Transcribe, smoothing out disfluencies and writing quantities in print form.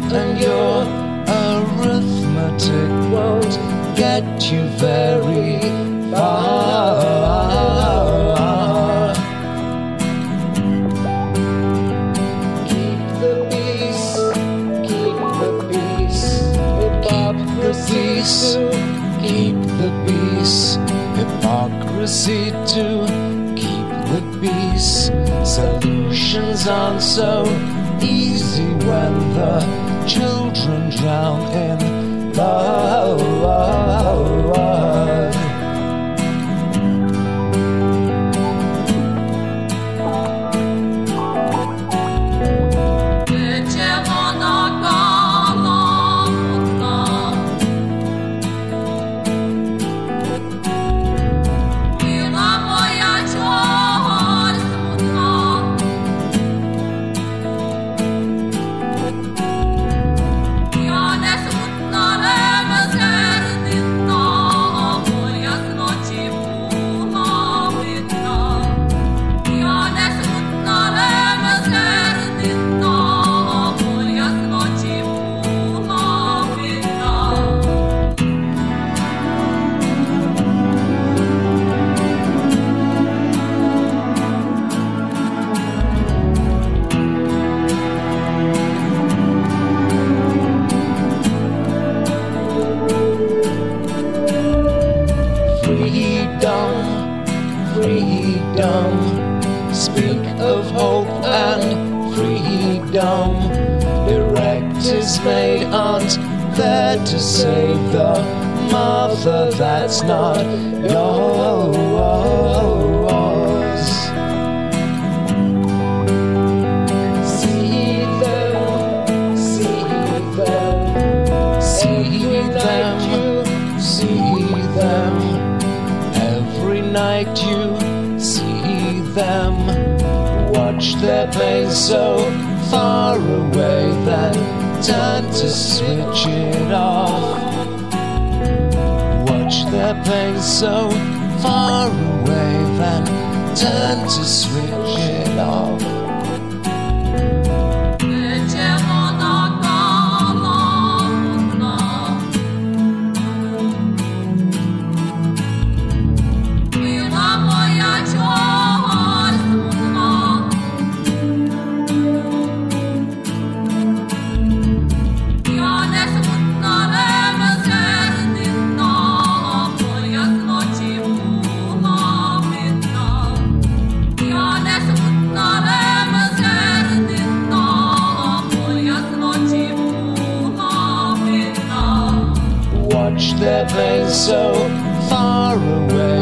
and your arithmetic won't get you very far. Keep the peace, keep the peace, hypocrisy to keep the peace, hypocrisy to keep the peace. Solutions aren't so easy when the children drown in blood. Freedom, speak of hope and freedom. Directives made aren't there to save the mother that's not yours. See them, see them, see them, see them. Every night you see them, watch their pain so far away, then turn to switch it off. Watch their pain so far away, then turn to switch it off. Watch their pain so far away,